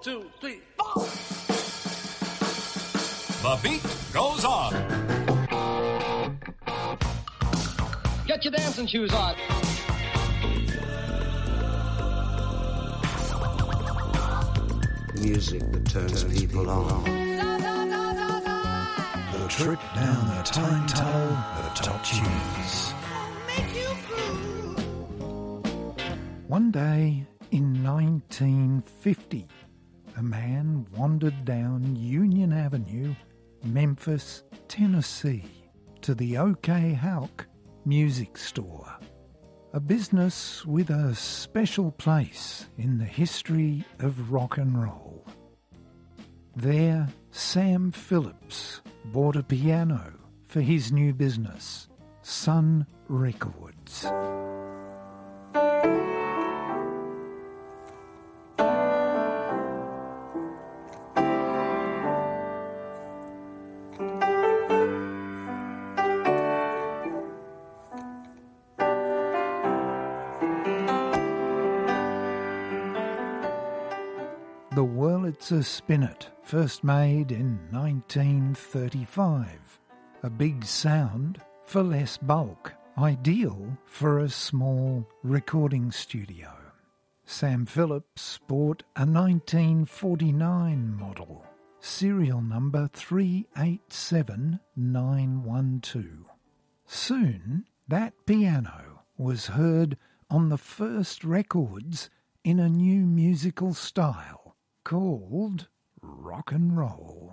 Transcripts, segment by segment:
2, 3, 4. The beat goes on. Get your dancing shoes on. Music that turns people on. The trip down the time tunnel of top tunes. One day in 1950, a man wandered down Union Avenue, Memphis, Tennessee, to the OK Houck Music Store, a business with a special place in the history of rock and roll. There, Sam Phillips bought a piano for his new business, Sun Records. The Wurlitzer Spinet, first made in 1935. A big sound for less bulk, ideal for a small recording studio. Sam Phillips bought a 1949 model, serial number 387912. Soon, that piano was heard on the first records in a new musical style called rock and roll.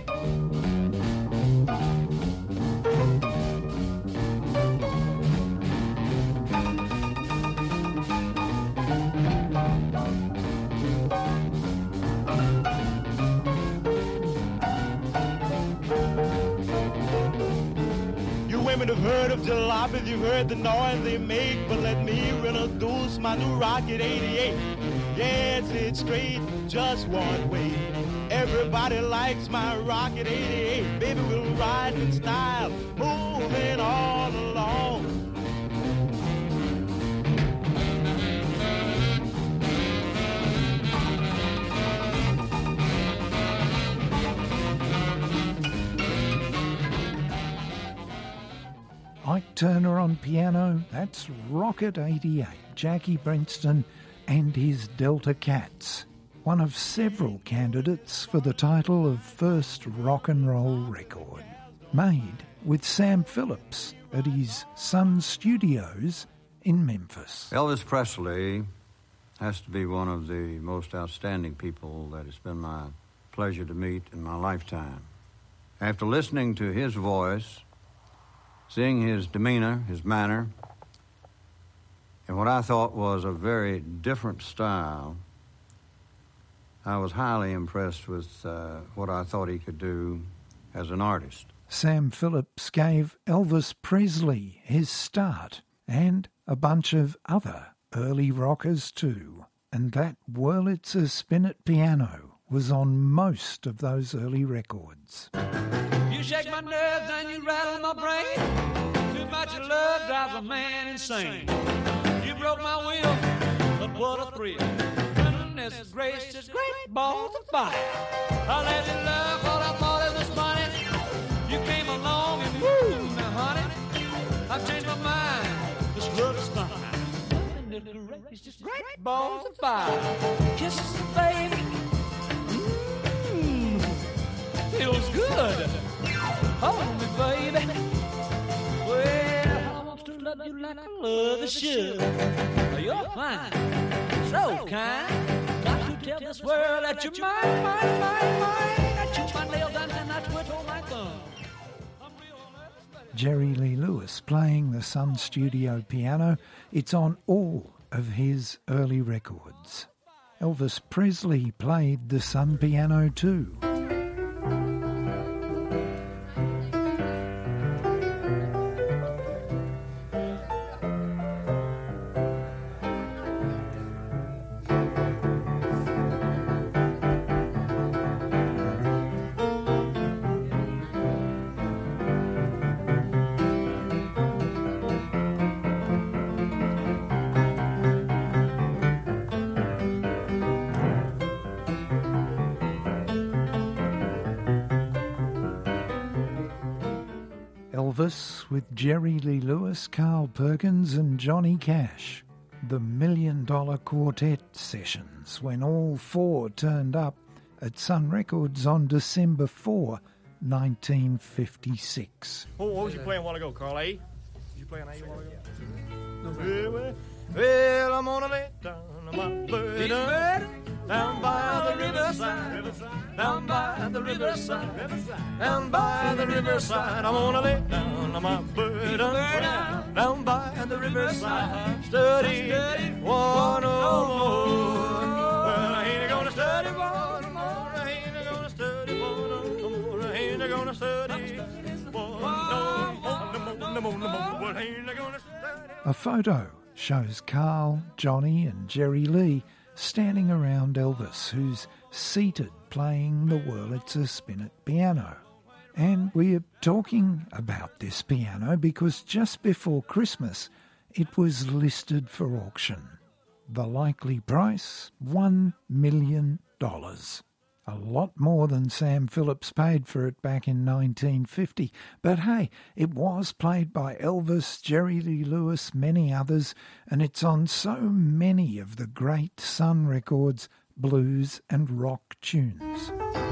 You women have heard of jalopies, you've heard the noise they make, but let me introduce my new Rocket 88. Yes, it's straight, just one way. Everybody likes my Rocket 88. Baby, we'll ride in style, moving all along. Ike Turner on piano, that's Rocket 88, Jackie Brenston and his Delta Cats, one of several candidates for the title of first rock and roll record, made with Sam Phillips at his Sun Studios in Memphis. Elvis Presley has to be one of the most outstanding people that it's been my pleasure to meet in my lifetime. After listening to his voice, seeing his demeanor, his manner, and what I thought was a very different style, I was highly impressed with what I thought he could do as an artist. Sam Phillips gave Elvis Presley his start, and a bunch of other early rockers too. And that Wurlitzer Spinet piano was on most of those early records. You shake my nerves and you rattle my brain. Too much love drives a man insane. You broke my will, but what a thrill. Goodness gracious, great balls of fire. I let you love what I thought it was funny. You came along and woo, now honey, I've changed my mind. This love is fine. Goodness gracious, great balls of fire. Kisses, baby. Feels good. Hold me, baby. Well, I want to love you like I love the should. You're fine, so kind. Got to tell this world that you're mine, mine, mine, mine. I chew my nails down and I twiddle my thumb. Jerry Lee Lewis playing the Sun Studio piano. It's on all of his early records. Elvis Presley played the Sun piano too. Elvis with Jerry Lee Lewis, Carl Perkins and Johnny Cash. The $1 Million Quartet sessions, when all four turned up at Sun Records on December 4, 1956. What was you playing a while ago, Carl? A? Did you play an A a while ago? Well, I'm gonna lay down my burden down by the riverside, down by the riverside, down by the riverside. I'm gonna lay down my burden down by the riverside. Study one no more. Well, I ain't gonna study one more. I ain't gonna study one no more. I ain't gonna study one no more. Well, I ain't gonna study. A photo shows Carl, Johnny and Jerry Lee standing around Elvis, who's seated playing the Wurlitzer Spinet piano. And we're talking about this piano because just before Christmas it was listed for auction. The likely price, $1 million. A lot more than Sam Phillips paid for it back in 1950. But hey, it was played by Elvis, Jerry Lee Lewis, many others, and it's on so many of the great Sun Records blues and rock tunes.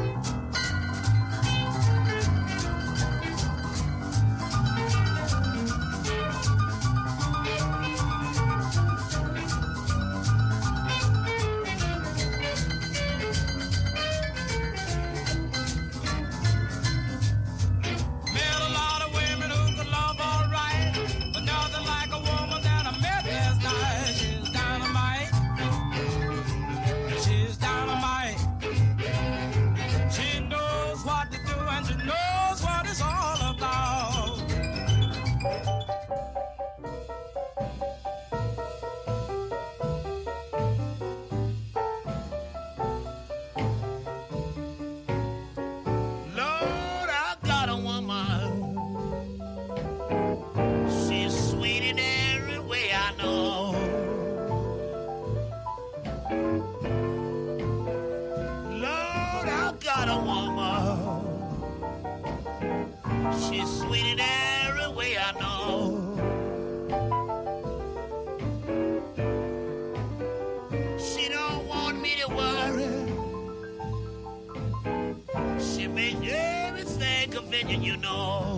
She's sweet in every way I know. She don't want me to worry. She makes everything convenient, you know.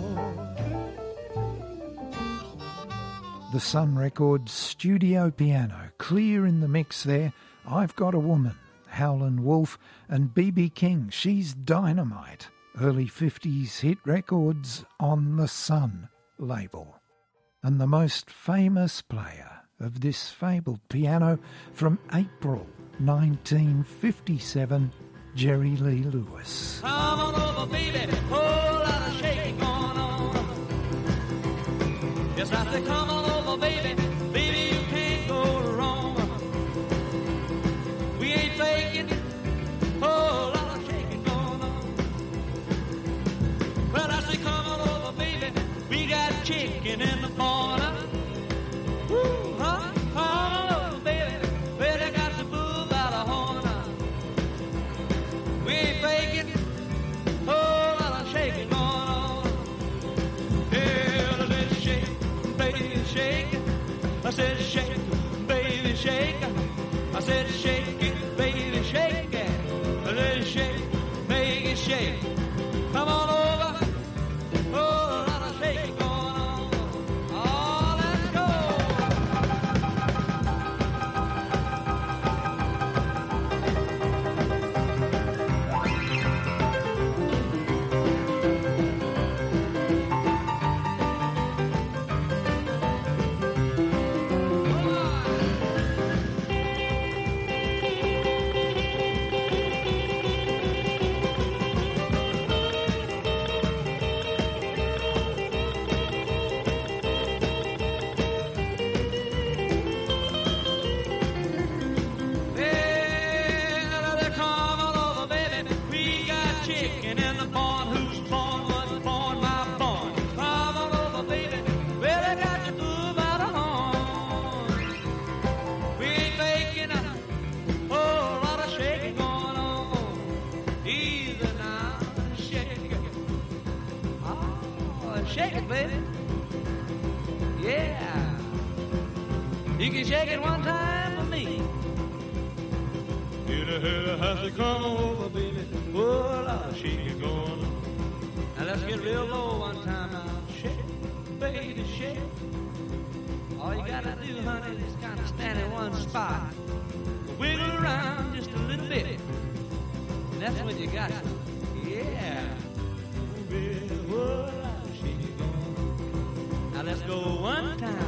The Sun Records studio piano, clear in the mix there. I've Got a Woman, Howlin' Wolf, and B.B. King, She's Dynamite. Early 50s hit records on the Sun label. And the most famous player of this fabled piano from April 1957, Jerry Lee Lewis. Come on over, baby, whole lot of shaking going on. Yes, I said, come on over, baby, baby, you can't go wrong. We ain't faking, whole lot of shaking going on. Well, I say, come on over, baby, we got chicken in the corner. Woo, huh? Come on over, baby, well, they got the bull by the horn. We ain't faking, whole lot of shaking going on. Yeah, let's shake, baby, shake. I said, shake, baby, shake. I said, shake it, baby, shake it. Let's shake, make it shake. Come on over, whole lot of shaking going on. Oh, let's go. Chicken in the barn, whose barn was born, my barn. Come on over, baby, well, I got your bull by the horn. We ain't making a whole lot of shaking going on. Easy now, shake it. Oh, shake it, baby. Yeah. You can shake it one time for me. In a hell has to come over, baby. Oh, Lord, shake it going. Now let's get real low one time now. Shake, baby, shake. All you gotta do, honey, is kind of stand in one spot. Wiggle around just a little bit. And that's when you got it. Yeah. Now let's go one time.